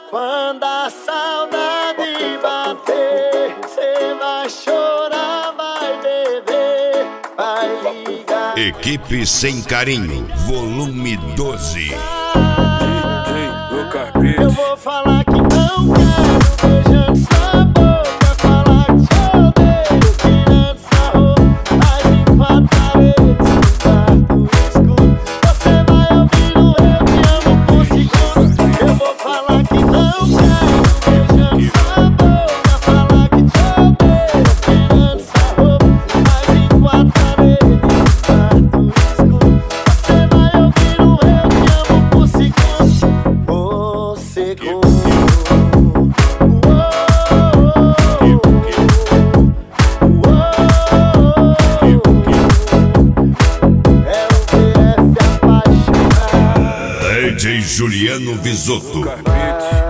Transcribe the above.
Quando a saudade bater, cê vai chorar, vai beber, vai ligar. Equipe Sem Carinho, volume 12. Eu vou falar que não quero, beijando sua boca, falar que te odeio, tirando sua roupa, mas em quatro paredes, quarto escuro. Você vai ouvindo eu te amo por segundo. Eu vou falar que não quero, beijando sua boca, falar que te odeio, tirando sua roupa, mas em quatro paredes, quarto escuro. Você vai ouvindo eu te amo por segundo. Você DJ Juliano Visotto.